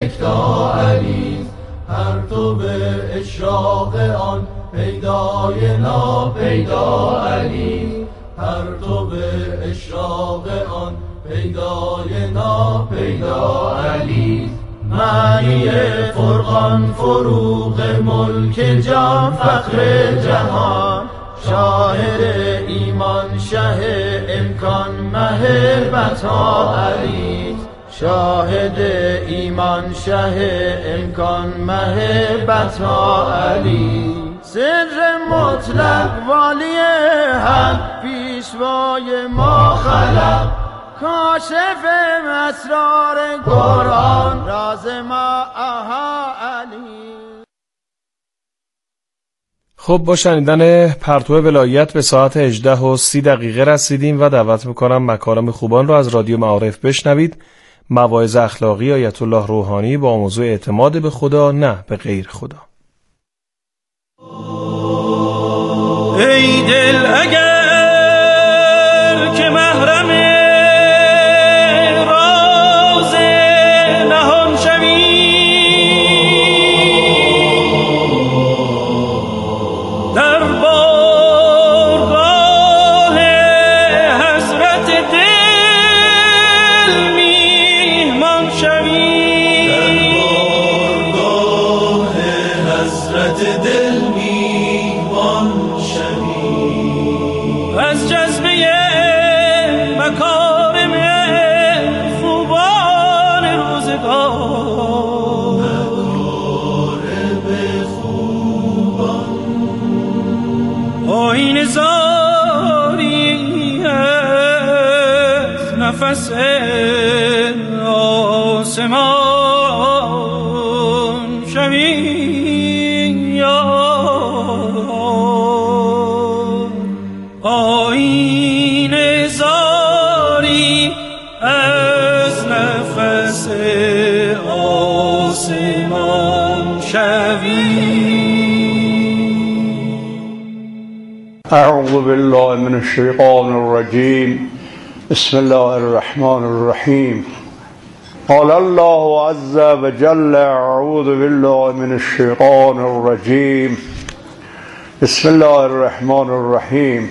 یکتا علی، پرتو اشراق آن پیدای ناپیدا علی، پرتو اشراق آن پیدای ناپیدا علی. معنی فرقان فروغ ملک جان فخر جهان، شاهد ایمان شه امکان مه بتا علی، شاهد ایمان شه امکان مه بتا علی. سر مطلق والی حق پیشوای ما خلق، کاشف اسرار قرآن راز ما آها علی. خب با شنیدن پرتو ولایت به ساعت 18:30 رسیدیم و دعوت میکنم مکارم خوبان رو از رادیو معارف بشنوید. مواعظ اخلاقی آیت الله روحانی با موضوع اعتماد به خدا نه به غیر خدا. ای دل اگر که محرم راز نهان شوی، در بارگاه حضرت دل میهمان شوی، در بارگاه حضرت دل میهمان شوی. از جذبه مکارم خوبان روزگار، آیین زاری از نفس آسمان شوی. آیین زاری از نفس آسمان شوی. اعوذ بالله من الشیطان الرجیم. بسم الله الرحمن الرحیم. قال الله عز وجل اعوذ بالله من الشیطان الرجیم. بسم الله الرحمن الرحیم.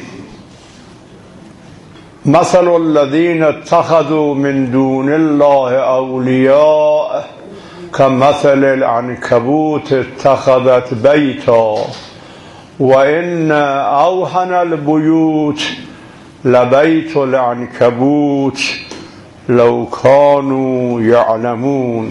مثل الذين اتخذوا من دون الله اولیاء كمثل العنكبوت اتخذت بيتا وان اوهن البيوت لبيت العنكبوت لو كانوا يعلمون.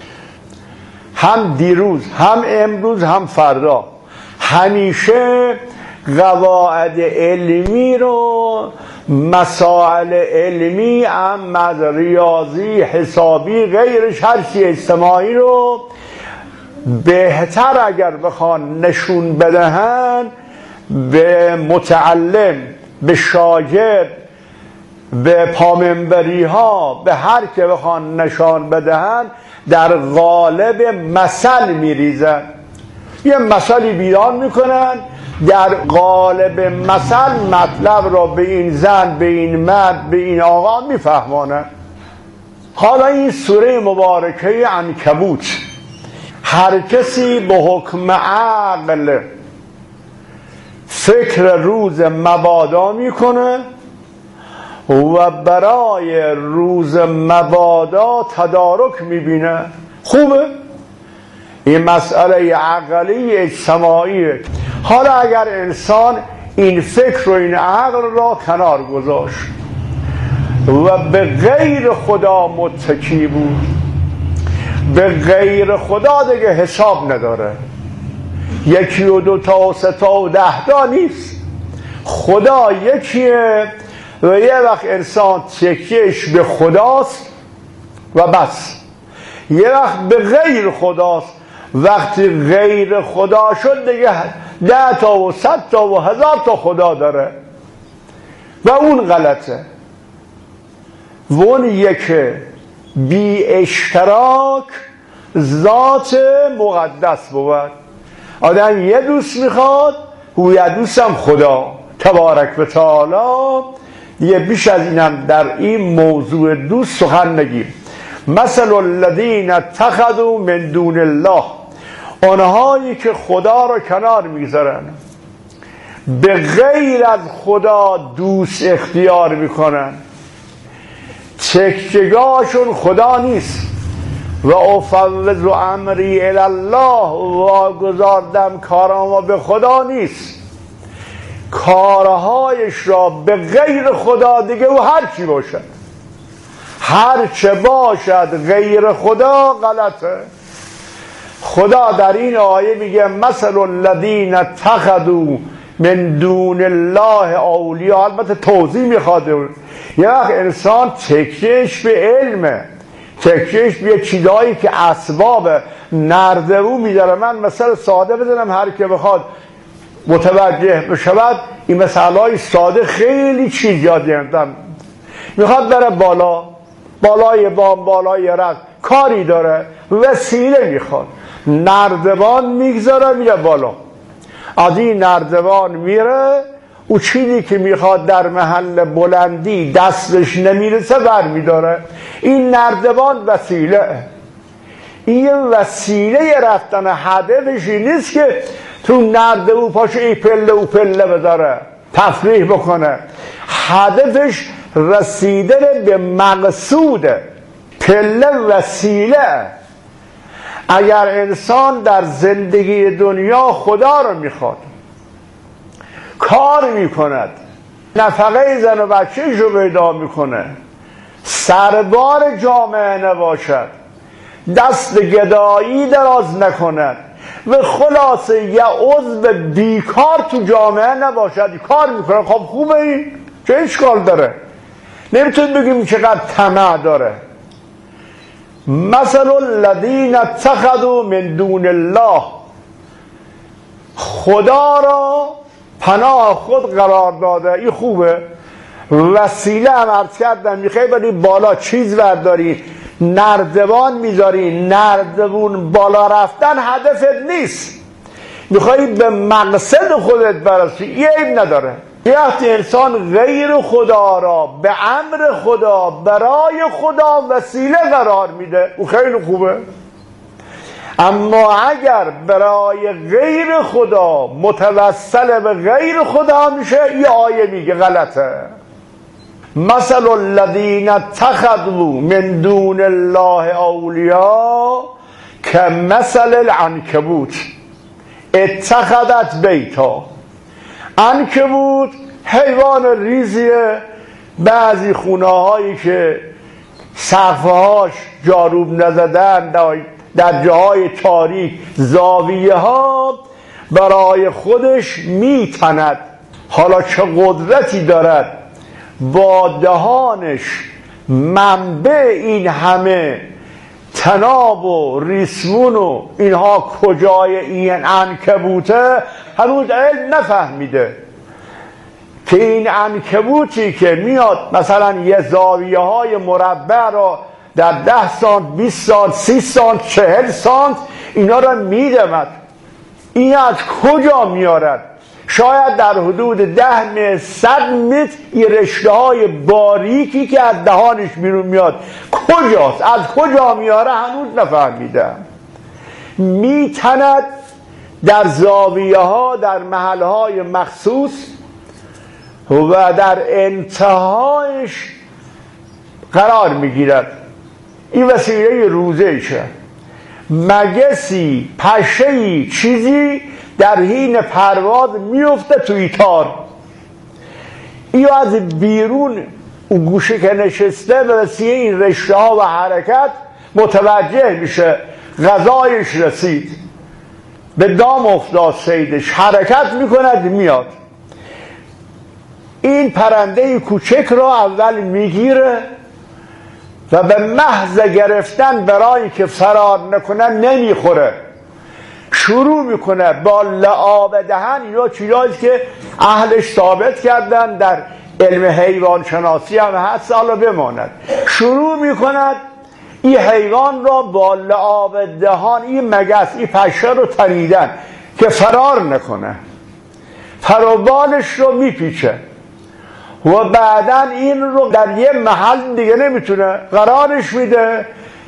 هم دیروز هم امروز هم فردا همیشه قواعد علمی رو، مسائل علمی اما ریاضی حسابی غیرش هر چی اجتماعی رو بهتر اگر بخوان نشون بدهن به متعلم، به شاگرد، به پامنبری ها، به هر که بخوان نشان بدهن در قالب مثل میریزن. یه مثلی بیان میکنن، در قالب مثل مطلب را به این زن، به این مرد، به این آقا میفهمانن. حالا این سوره مبارکه عنکبوت، هر کسی به حکم عقل فکر روز مبادا میکنه و برای روز مبادا تدارک میبینه. خوبه؟ این مسئله عقلی اجتماعیه. حالا اگر انسان این فکر و این عقل را کنار گذاشت و به غیر خدا متکی بود، به غیر خدا دیگه حساب نداره، یکی و دو تا و سه تا و 10 تا نیست، خدا یکیه و یه وقت انسان تکیهش به خداست و بس، یه وقت به غیر خداست. وقتی غیر خدا شد دیگه 10 تا و 100 تا و 1000 تا خدا داره و اون غلطه. و اون یکه بی اشتراک ذات مقدس بود. آدم یه دوست میخواد، و یه دوستم خدا تبارک و تعالی. یه بیش از اینم در این موضوع دوست سخن نگیم. مثل الذین اتخذوا من دون الله، آنهایی که خدا را کنار میگذارن، به غیر از خدا دوست اختیار میکنن، تکیه‌گاهشون خدا نیست. و افوض امری الی الله، واگذاردم کارما به خدا نیست، کارهایش را به غیر خدا، دیگه او هر چی باشد، هر چه باشد غیر خدا غلطه. خدا در این آیه میگه مثل الذین اتخذوا من دون الله اولیاء. البته توضیح میخواد، یه وقت انسان تکیهش به علمه، تکیهش به چیزایی که اسباب نردبون میداره. من مثل ساده بزنم هر که بخواد متوجه بشود، این مسائل ساده خیلی چیز یاد گرفتم. میخواد بره بالا، بالای بام، بالای رد، کاری داره، وسیله میخواد، نردبان میگذاره میره بالا، از این نردبان میره، او چیزی که میخواد در محل بلندی دستش نمیرسه برمیداره. این نردبان وسیله، این وسیله رفتن، هدفش این نیست که تو نردبان پاشه ای پله و پله بذاره تفریح بکنه، هدفش رسیدن به مقصوده. پله وسیله. اگر انسان در زندگی دنیا خدا رو میخواد، کار میکند، نفقه زن و بچهش رو پیدا میکنه، سربار جامعه نباشد، دست گدایی دراز نکند و خلاصه یه عضو بیکار تو جامعه نباشد، کار میکنه، خب خوبه، این چه اشکال داره؟ نمیتونیم بگیم چقدر طمع داره. مثل الذین اتخذوا من دون الله، خدا را پناه خود قرار داده، این خوبه. وسیله هم عرض کردم، میخوای بری بالا چیز برداری، نردبان میذاری، نردبون بالا رفتن هدفت نیست، میخوای به مقصد خودت برسی، یه عیب نداره. وقتی انسان غیر خدا را به امر خدا، برای خدا وسیله قرار میده، او خیلی خوبه. اما اگر برای غیر خدا متوسل به غیر خدا میشه، یه آیه میگه غلطه. مثل الذین اتخذوا من دون الله اولیاء کمثل العنکبوت اتخذت بیتا. عنکبوت حیوان ریزیه، بعضی خونه هایی که سقفهاش جاروب نزدن، در جاهای تاریک، زاویه ها، برای خودش میتند. حالا چه قدرتی دارد، با دهانش منبع این همه تناب و ریسمون و اینها کجای این عنکبوته هنوز علم نفهمیده که این عنکبوتی که میاد مثلا یه زاویه های مربع را در 10 سانت، 20 سانت، 30 سانت، 40 سانت اینا را میدمد، این از کجا میارد؟ شاید در حدود 10 متر، 100 متر این رشته های باریکی که از دهانش بیرون میاد کجاست؟ از کجا میاره؟ هنوز نفهمیدم. میتند در زاویه ها، در محل های مخصوص و در انتهایش قرار میگیرد. این وسیله روزشه، مگسی، پشهی، چیزی در حین پرواز میفته توی تار، این از بیرون اون گوشه که نشسته به وسیله این رشته ها و حرکت متوجه میشه غذایش رسید، به دام افتاد صیدش، حرکت میکند میاد. این پرنده کوچک را اول میگیره و به محض گرفتن برای که فرار نکنه نمیخوره، شروع میکنه با لعاب دهن. اینا چیزایی که اهلش ثابت کردن، در علم حیوان شناسی هم هست، حالا بماند. شروع میکند این حیوان را با لعاب دهان، این مگس، این پشه رو تنیدن که فرار نکنه، پروبالش رو میپیچه و بعدا این رو در یه محل دیگه نمیتونه قرارش میده،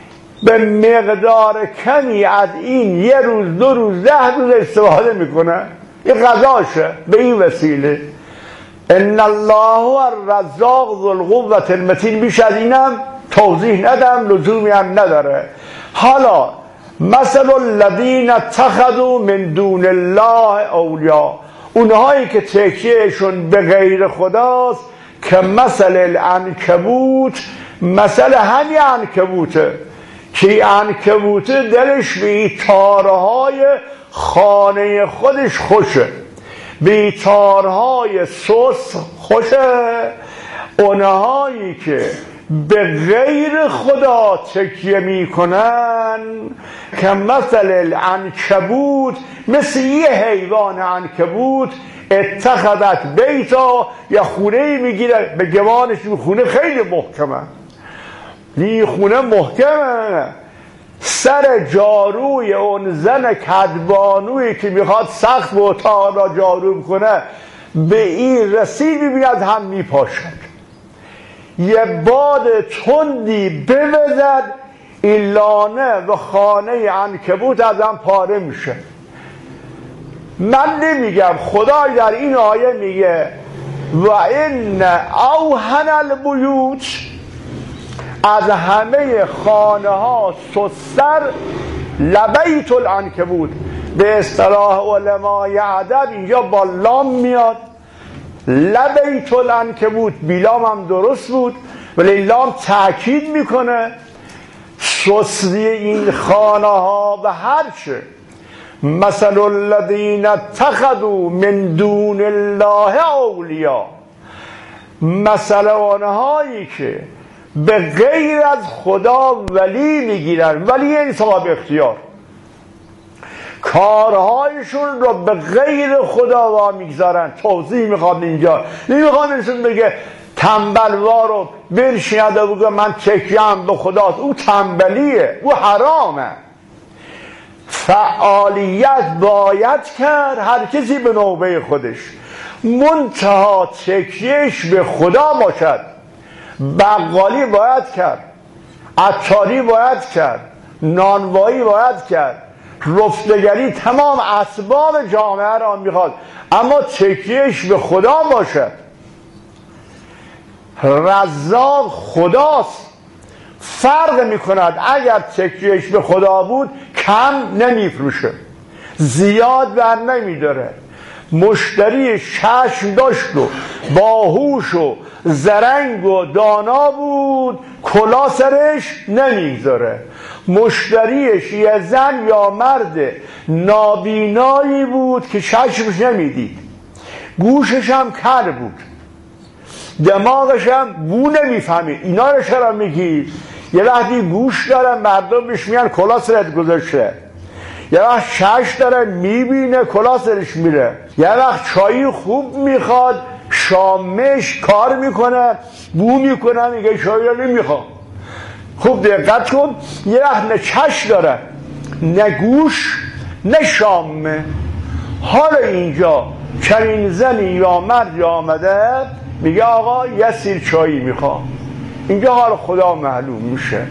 به مقدار کمی از این 1 روز 2 روز 10 روز استفاده میکنه، این غذاشه به این وسیله. ان الله هو الرزاق ذو القوة المتین. بیش از اینم توضیح ندم، لزومی هم نداره. حالا مثل الذین اتخذوا من دون الله اولیاء، اونهایی که تکیهشون به غیر خداست، که مثل العنکبوت، مثل همین عنکبوته که عنکبوت دلش به تارهای خانه خودش خوشه، به تارهای سوس خوشه. اونهایی که به غیر خدا تکیه میکنن که مثل العنکبوت، مثل یه حیوان عنکبوت، اتخذت بیتا، یا خونه میگیره به گوانش، خونه خیلی محکمه، این خونه محکمه، سر جاروی اون زن کدبانویی که میخواد سقف و اتاق را جارو کنه به این رسید، میبیند هم میپاشد. یه باد تندی بوزد، این لانه و خانه عنکبوت از هم پاره میشه. من نمیگم، خدا در این آیه میگه و ان اوهن البیوت، از همه خانه ها سستر لبیت العنکبوت. به اصطلاح علمای ادب اینجا با لام میاد، لبیت العنکبوت، بیلام هم درست بود ولی لام تأکید میکنه سستی این خانه ها و هرچه. مثل الذین اتخذوا من دون الله اولیاء، مثل آنهایی که به غیر از خدا ولی میگیرن، ولی این صاحب اختیار، کارهایشون رو به غیر خدا وا میگذارن. توضیح میخواد اینجا، نمیخواد نشون بگه تنبلوار رو برشید و بگه من تکیم به خداست، او تنبلیه، او حرامه. فعالیت باید کرد هر کسی به نوبه خودش، منتها تکیهش به خدا باشد. بقالی باید کرد، عطاری باید کرد، نانوایی باید کرد، رفتگری، تمام اسباب جامعه را میخواد، اما تکیهش به خدا باشد. رزاق خداست، فرق میکند. اگر تکیهش به خدا بود کم نمیفروشه، زیاد بر نمیداره، مشتری چشم داشت و باهوش و زرنگ و دانا بود، کلا سرش نمیگذاره. مشتریش یه زن یا مرد نابینایی بود که چشمش نمیدید، گوشش هم کر بود، دماغش هم بو نمیفهمید. اینا رو چرا میگی؟ یه وقتی گوش داره مردم بهش میگن کلا سرت گذاشته، یه وقت چشم داره میبینه کلا سرش میره، یه وقت چایی خوب میخواد شامش کار میکنه بو میکنه میگه چایی رو نمیخوام. خوب دقت کن، یه وقت نه چشم داره نه گوش نه شامه. حالا اینجا چنین زنی یا مردی آمده میگه آقا یه سیر چایی میخوام، اینجا حال خدا معلوم میشه.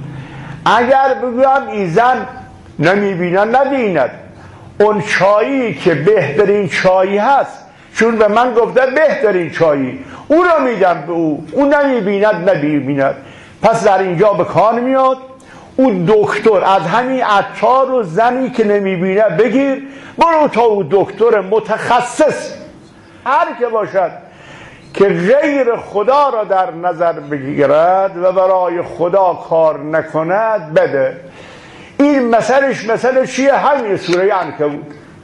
اگر بگویم این زن نمیبیند نبیند، اون چایی که بهترین چایی هست، چون به من گفته بهترین چایی، اون رو میدم به اون نمیبیند نمیبیند، پس در اینجا به کار میاد اون دکتر از همین عطار و زنی که نمیبینه بگیر برو تا اون دکتر متخصص هر که باشد که غیر خدا را در نظر بگیرد و برای خدا کار نکند بده. این مثلش مثل چیه؟ همین سوره عنکبوت.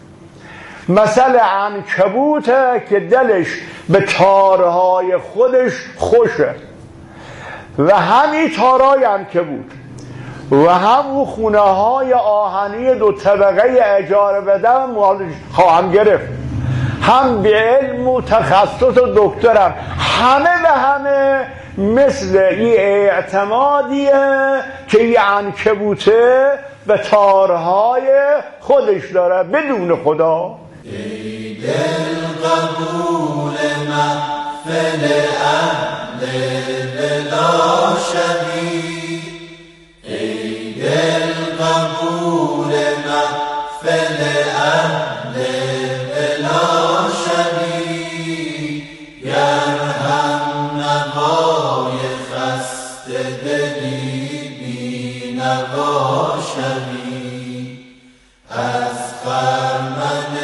مثل عنکبوته که دلش به تارهای خودش خوشه و همین تارهای عنکبوت و هم خونه های آهنی 2 طبقه اجاره بدم خواهم گرفت، هم به علم و تخصص و دکترم، همه و همه مثل این اعتمادیه که این عنکبوته به تارهای خودش داره بدون خدا. ای دل قبول محفل اهل دلا شوی، ای محفل اهل بلا شبی گرهم نوای خسته دلی بی نوا شبی از خرمن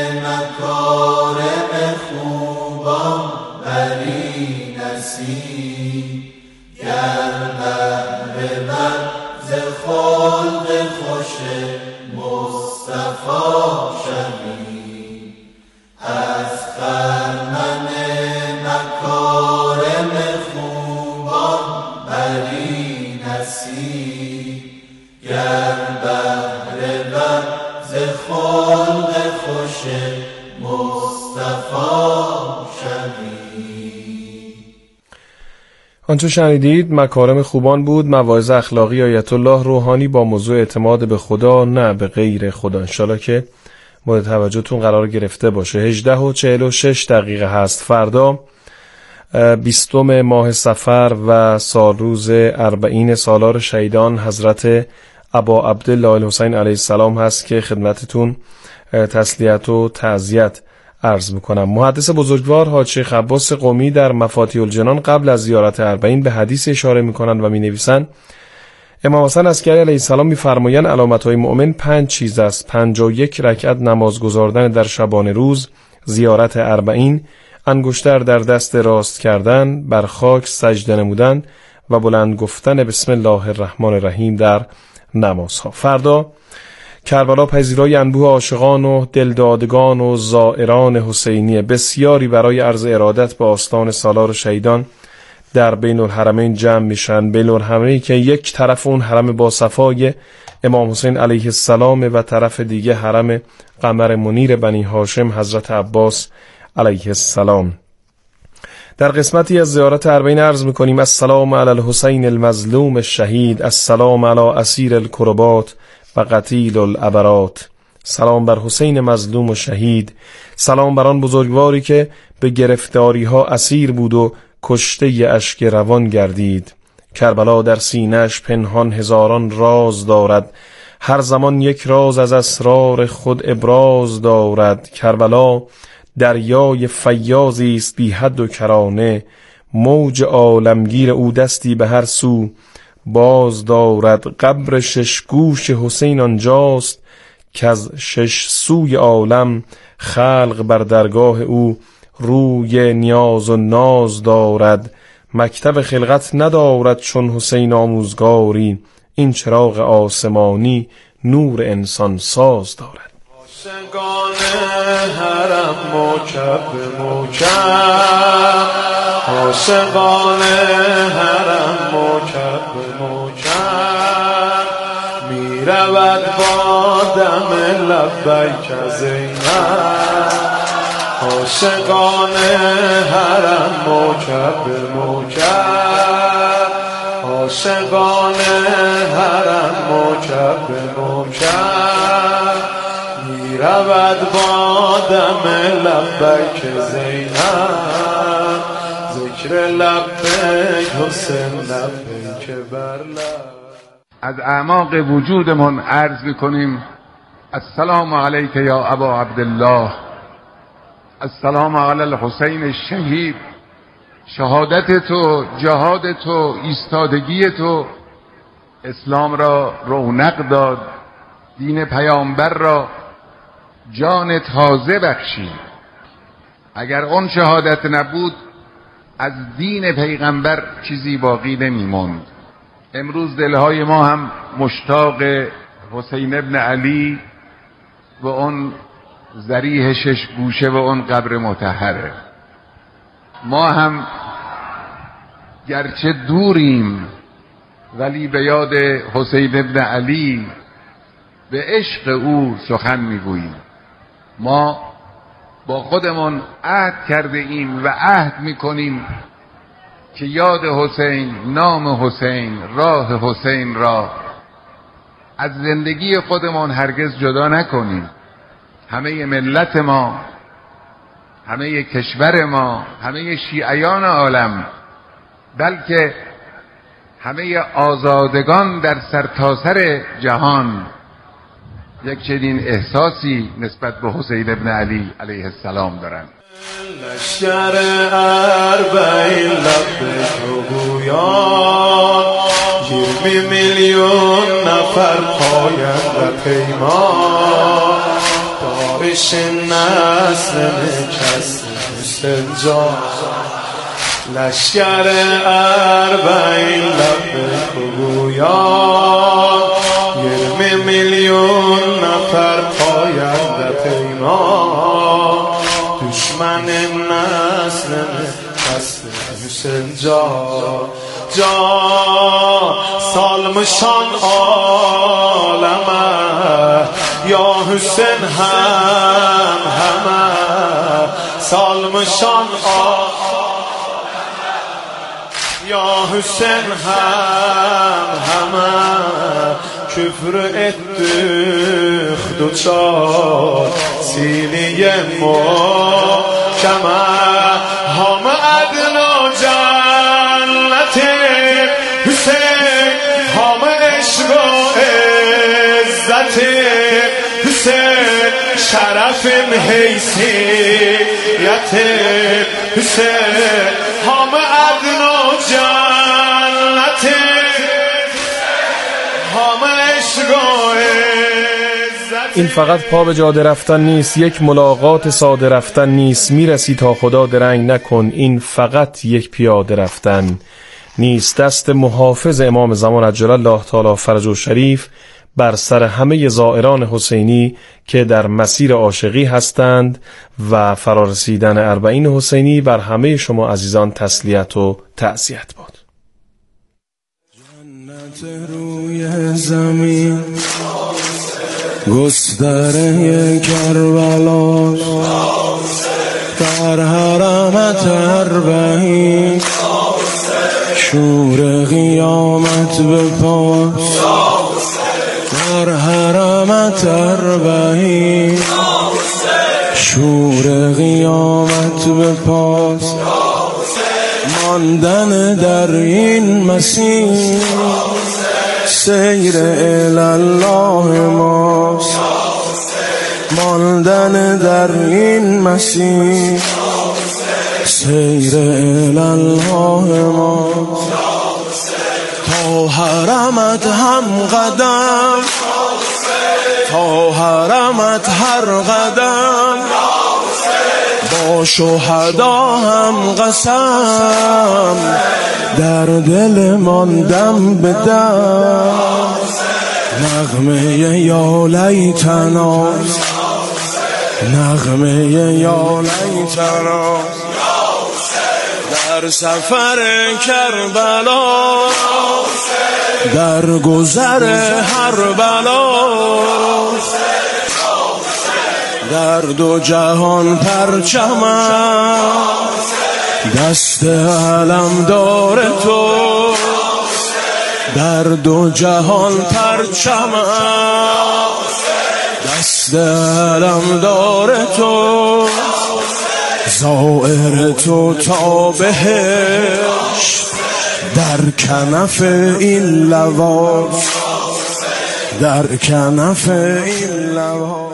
مکارم خوبان بری نصیب گر بهره ور ز خلق خوش مصطفی شوی از خرمن مکارم خوبان بری نصیب گر بهره ور ز خلق خوش مصطفی شوی. آنچه شنیدید مکارم خوبان بود، مواعظ اخلاقی آیت الله روحانی با موضوع اعتماد به خدا نه به غیر خدا. انشالله که مورد توجهتون قرار گرفته باشه. 18:46 هست. فردا 20 ماه صفر و سال روز 40 سالار شهیدان حضرت ابا عبدالله الحسین علیه السلام هست که خدمتتون تسلیت و تعزیت عرض میکنم. محدث بزرگوار حاج شیخ عباس قمی در مفاتیح الجنان قبل از زیارت 40 به حدیث اشاره میکنند و مینویسند امام حسن عسکری علیه السلام میفرمایند علامت‌های مؤمن 5 چیز است: 51 رکعت نماز گزاردن در شبانه روز، زیارت 40، انگشتر در دست راست کردن، بر خاک سجده نمودن و بلند گفتن بسم الله الرحمن الرحیم در نمازها. فردا کربلا پذیرای انبوه عاشقان و دلدادگان و زائران حسینیه بسیاری برای عرض ارادت به آستان سالار شهیدان در بین الحرمین جمع میشن. بین الحرمین که یک طرف اون حرم با صفای امام حسین علیه السلام و طرف دیگه حرم قمر منیر بنی هاشم حضرت عباس علیه السلام. در قسمتی از زیارت 40 عرض میکنیم السلام علی الحسین المظلوم الشهید، السلام علی اسیر الکربات و قتیل العبرات. سلام بر حسین مظلوم و شهید، سلام بر آن بزرگواری که به گرفتاری ها اسیر بود و کشته اشک روان گردید. کربلا در سینه‌اش پنهان هزاران راز دارد، هر زمان یک راز از اسرار خود ابراز دارد. کربلا دریای فیاضی است بی حد و کرانه، موج عالمگیر او دستی به هر سو باز دارد. قبر 6 گوش حسین آنجاست که از 6 سوی عالم خلق بر درگاه او روی نیاز و ناز دارد. مکتب خلقت ندارد چون حسین آموزگاری، این چراغ آسمانی نور انسان ساز دارد. عاشقان حرم موکب به موکب، عاشقان حرم موکب به موکب، می رود با دم لبیک زینب. عاشقان حرم موکب به موکب، عاشقان حرم موکب به موکب، می رود با دم لبیک زینب. ذکر لبیک حسین لبیک بر لب. از اعماق وجودمون عرض میکنیم السلام علیک یا ابا عبدالله، السلام علی الحسین الشهید. شهادت تو، جهاد تو، ایستادگی تو اسلام را رونق داد، دین پیامبر را جان تازه بخشید. اگر اون شهادت نبود از دین پیغمبر چیزی باقی نمیموند. امروز دلهای ما هم مشتاق حسین ابن علی و اون ذریح 6 گوشه و اون قبر مطهره. ما هم گرچه دوریم ولی به یاد حسین ابن علی به عشق او سخن میگوییم. ما با خودمون عهد کرده ایم و عهد میکنیم که یاد حسین، نام حسین، راه حسین را از زندگی خودمون هرگز جدا نکنیم. همه ملت ما، همه کشور ما، همه شیعیان عالم، بلکه همه آزادگان در سرتاسر جهان یک چنین احساسی نسبت به حسین ابن علی علیه السلام دارند. لشکر اربعین لب گویان 20 میلیون نفر پایند پیمان داعش نسل کس سنجان لشکر اربعین لب گویان 20 میلیون نفر پایند پیمان دشمن نسل کس سنجان سالمشان عالمه یا حسین همه سالمشان یا حسین همه کفر اتخ دوچار سینی محکمه همه ادنا جنت حسین همه عشق و عزت حسین شرف حیثیت حسین همه ادنا جنت همه عشق و عزت. این فقط پا به جاده رفتن نیست، یک ملاقات ساده رفتن نیست. میرسی تا خدا درنگ نکن، این فقط یک پیاده رفتن نیست. دست محافظ امام زمان عجل الله تعالی فرجه شریف بر سر همه زائران حسینی که در مسیر عاشقی هستند و فرارسیدن اربعین حسینی بر همه شما عزیزان تسلیت و تعزیت باد. جنت روی زمین گستره کربلا در حرمت اربعین شور قیامت به پاس در حرمت اربعین شور قیامت به پاس ماندن در این مسیر سیر الله ماست ماندن در این مسیر سیر الله ماست تا حرمت هم قدم تا حرمت هر قدم با شهدا هم قسم در دل ماندم به دم نغمه یا لیتناست نغمه یا لیتناست در سفر کربلا در گذر هر بلا در دو جهان پرچمم دست علم دار تو در دو جهان پرچمم دست علم دار تو زائر تو تا بهشت در کنف این لواس در کنف این لواس.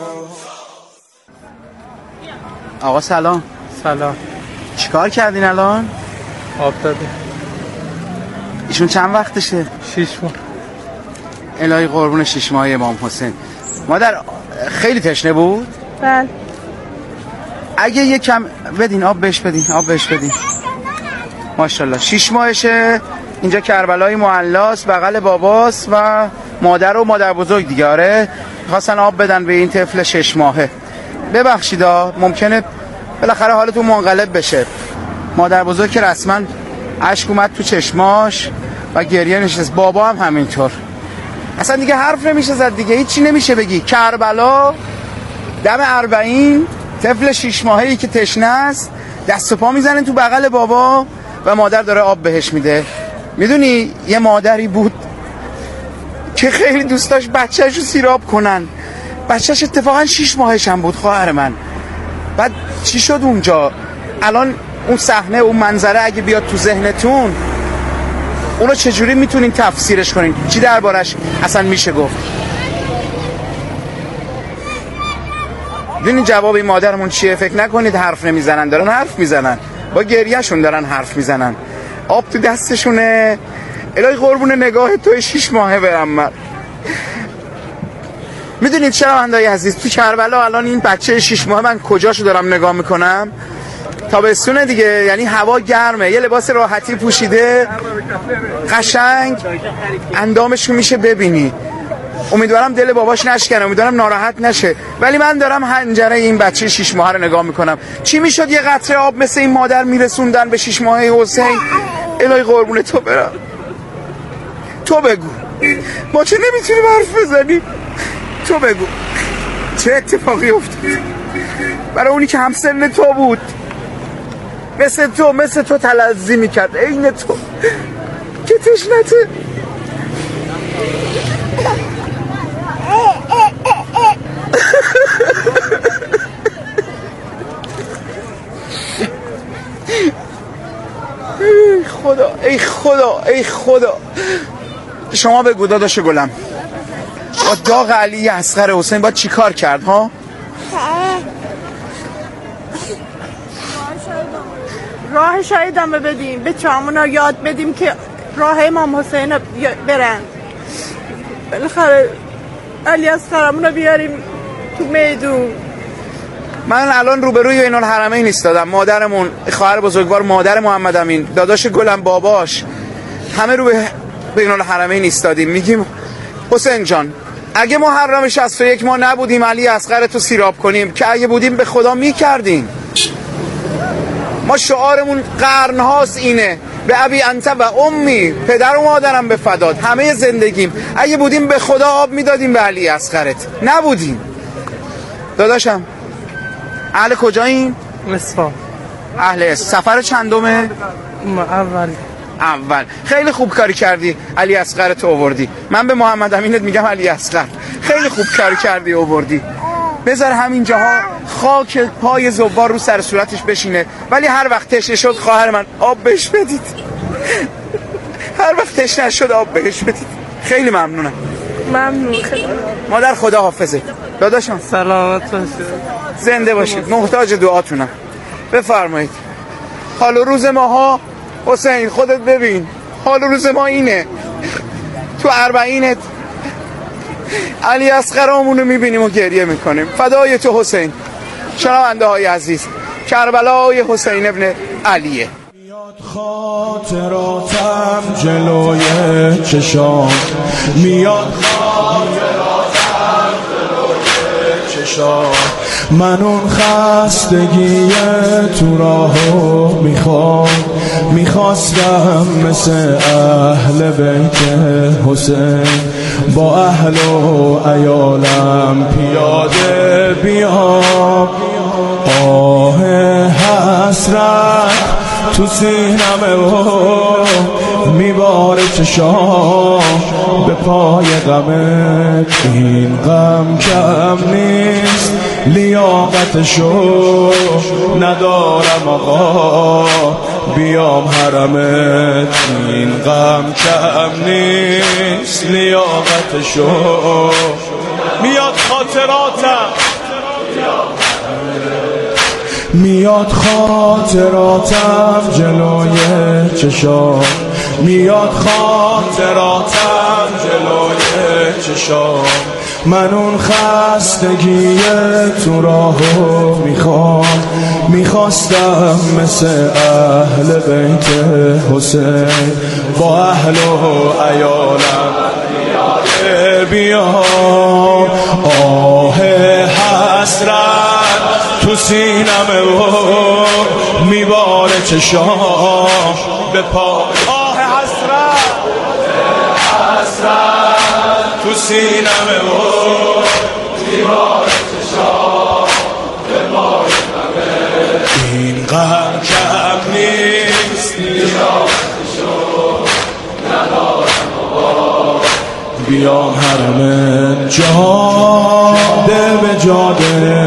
آقا سلام. سلام. چیکار کردین الان؟ آب دادیم. ایشون چند وقتشه؟ 6 ماه. الهی قربون 6 ماه امام حسین. مادر خیلی تشنه بود؟ بله. اگه یکم بدین آب بهش بدین آب بهش بدین. ماشاءالله 6 ماهشه. اینجا کربلای معلاست بغل باباست و مادر و مادر بزرگ دیگه. آره خواستن آب بدن به این طفل 6 ماهه. ببخشید ممکنه بالاخره حالتون منقلب بشه. مادر بزرگ که رسما اشک اومد تو چشماش و گریه نشست. بابا هم همینطور. اصلا دیگه حرف نمیشه زد دیگه هیچی نمیشه بگی. کربلا دم اربعین طفل 6 ماهه‌ای که تشنه است دست و پا میزنه تو بغل بابا و مادر داره آب بهش میده. میدونی یه مادری بود که خیلی دوست داشت بچه‌شو سیراب کنن. بچه‌ش اتفاقا 6 ماهش هم بود خواهر من. بعد چی شد اونجا؟ الان اون صحنه اون منظره اگه بیاد تو ذهنتون اونو چجوری میتونین تفسیرش کنین؟ چی دربارش اصلا میشه گفت؟ ببینید جواب این مادرمون چیه؟ فکر نکنید حرف نمیزنن، دارن حرف میزنن، با گریهشون دارن حرف میزنن، آب تو دستشونه. الهی قربون نگاه توی 6 ماهه برم من. میدونید چرا بندای عزیز تو کربلا الان این بچه 6 ماهه من کجاشو دارم نگاه میکنم؟ تابستونه دیگه، یعنی هوا گرمه، یه لباس راحتی پوشیده قشنگ اندامشو میشه ببینی. امیدوارم دل باباش نشکنه، امیدوارم ناراحت نشه، ولی من دارم حنجره این بچه 6 ماهه رو نگاه میکنم. چی میشد یه قطره آب مثل این مادر میرسوندن به 6 ماهه حسین؟ الهی قربون تو برم، تو بگو ما چه نمیتونیم حرف بزنیم؟ تو بگو چه اتفاقی افتاد برای اونی که همسن تو بود، مثل تو تلذی میکرد، عین تو که تشنته. ای خدا ای خدا ای خدا. شما بگو داداش گلم، با داغ علی اصغر حسین باید چی کار کرد ها؟ راه شایدم بدیم، به چامونا یاد بدیم که راه امام حسین رو برن. بالاخره علی اصغرمون رو بیاریم تو میدون. من الان روبروی بین الحرمین ایستادم، مادرمون، خواهر بزرگوار مادر محمد امین، داداش گلم، باباش، همه رو بین الحرمین ایستادیم. میگیم حسین جان اگه محرم 61 ما نبودیم علی اصغر تو سیراب کنیم، که اگه بودیم به خدا میکردیم. ما شعارمون قرن هاست اینه، به ابی انت و امی، پدر و مادرم به فدات، همه زندگیم. اگه بودیم به خدا آب میدادیم به علی اصغرت، نبودیم. داداشم اهل کجایین؟ اصفهان. اهل سفر چندمه؟ اول. خیلی خوب کاری کردی علی اصغر تو آوردی. من به محمد امینت میگم علی اصغر خیلی خوب کاری کردی آوردی. بذار همین جاها خاک پای زوار رو سر صورتش بشینه، ولی هر وقت تشنه شد خواهر من آب بهش بدید. هر وقت تشنه شد آب بهش بدید. خیلی ممنونم. ممنون. مادر خدا حافظه. داداشم سلامت باشید، زنده باشید، محتاج دعاتونم. بفرمایید. حال و روز ماها حسین خودت ببین، حال و روز ما اینه. تو اربعینت علی اصغرامون رو میبینیم و گریه میکنیم. فدای تو حسین. شنونده های عزیز، کربلای حسین ابن علیه. میاد خاطراتم جلوی چشام، میاد خاطراتم جلوی چشام، من اون خستگی تو راهو میخواستم مثل اهل بیت حسین با اهل و عیالم پیاده بیام. آه حسرت تو سینمه و میباره چشام به پای غمت، این غم کم نیست لیاقتشو ندارم آقا بیام حرمت، این غم کم نیست لیاقتشو. میاد خاطراتم، میاد خاطراتم جلوی چشام، میاد خاطراتم جلوی چشام، من اون خستگی تو راهو میخواستم مثل اهل بیت حسین با اهل و عیالم بیام. آه حسرت تو سینمه و میباره چشام به پا. آه حسرت تو سینمه و میباره چشام به پای غمت، این غم کم نیست لیاقتشو ندارم بیام حرمت، جاده به جاده